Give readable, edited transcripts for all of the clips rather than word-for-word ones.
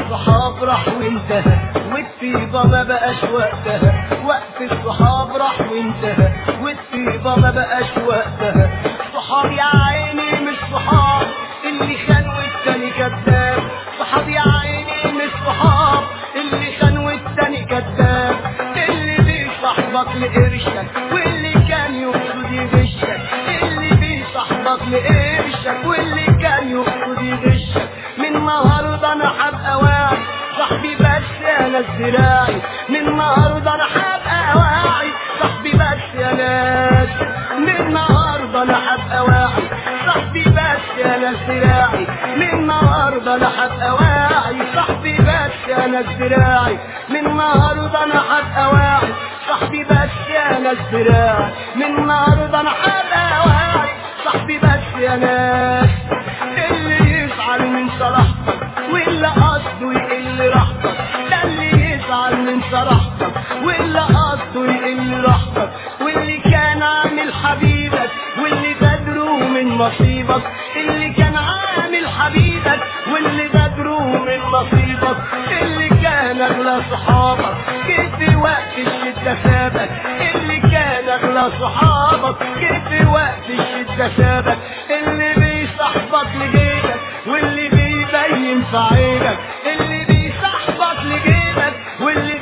الصحاب راح وانتهى والطيبة ما بقاش وقتها. وقت الصحاب راح وانتهى والطيبة ما بقاش وقتها. صحاب يا عيني مش صحاب اللي خان والتاني كذاب. صحاب يا عيني مش صحاب اللي خان والتاني كذاب. اللي بيصاحبك لقرشك واللي كان يقصد يغشك. اللي بيصاحبك لقرشك واللي كان يقصد يغشك. من النهارده انا هبقى واعي صاحبي بس يا ناس دراعي. من النهارده انا هبقى واعي صاحبي بس يا ناس. من النهارده انا هبقى واعي صاحبي بس يا ناس دراعي. من النهارده انا هبقى واعي صاحبي بس يا ناس دراعي. من النهارده انا هبقى واعي صاحبي بس يا ناس دراعي. من النهارده انا هبقى واعي صاحبي بس يا ناس. اللي يزعل من صراحتك واللي قصده يقل راحتك. ده اللي يزعل من صراحتك واللي قصده يقل راحتك. واللي كان عامل حبيبك واللي غدره من نصيبك. اللي كان عامل حبيبك واللي غدره من نصيبك. اللي كان اغلى صحابك جه في وقت الشدة سابك. اللي كان اغلى صحابك جه في وقت الشدة سابك. اللي بيصاحبك لجيبك واللي بيبين في عينك. اللي بيصاحبك لجيبك واللي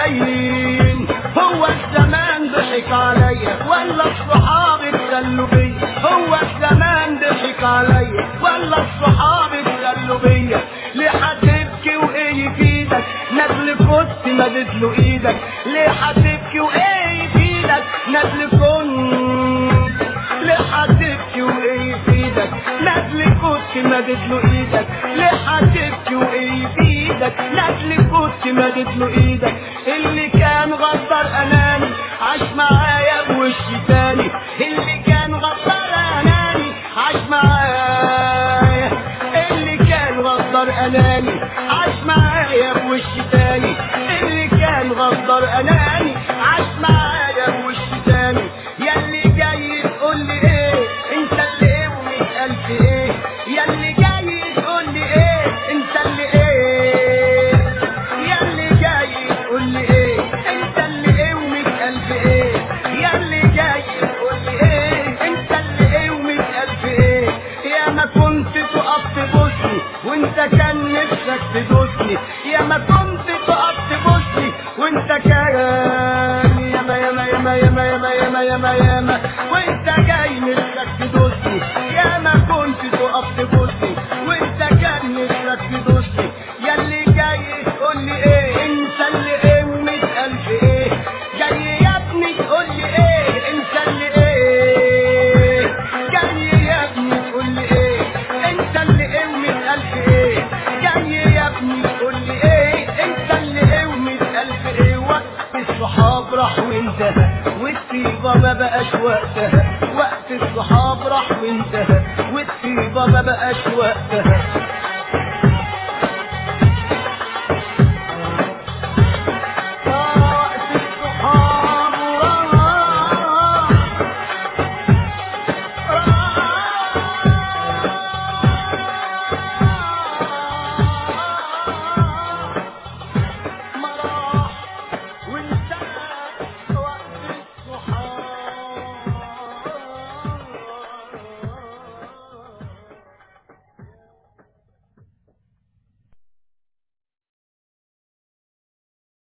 بيبين. هو الزمان ضحك عليا ولا الصحاب اتسلوا بيا. هو الزمان ضحك عليا ولا الصحاب اتسلوا بيا. ليه هتبكي وايه يفيدك نازل كنت مددله ايدك. ليه هتبكي وايه يفيدك نازل كنت. ليه هتبكي وايه يفيدك نازل كنت مددله ايدك. ليه هتبكي وايه يفيدك نازل كنت مددله ايدك. اللي كان غدار اناني عاش معايا بوش تاني. اللي كان غدار اناني عاش معايا. اللي كان غدار اناني عاش معايا بوش تاني. اللي كان غدار اناني عاش معايا بوش تاني. ياللي جاي تقول لي ايه انت اللي ايه ومئة الف ايه. ياللي جاي تقول لي ايه انت اللي ايه. ياللي جاي تقول لي ايه انت اللي ايه ومئة الف ايه. ياللي جاي تقول لي ايه انت اللي ايه ومئة الف ايه. يا ما كنت تقف تبوسني وانت كان نفسك تدوسني. يا ما كنت تقف تبوسني وانت كان ياما ياما ياما ياما ياما ياما ياما ياما وانت جاي نفسك تدوسني. يا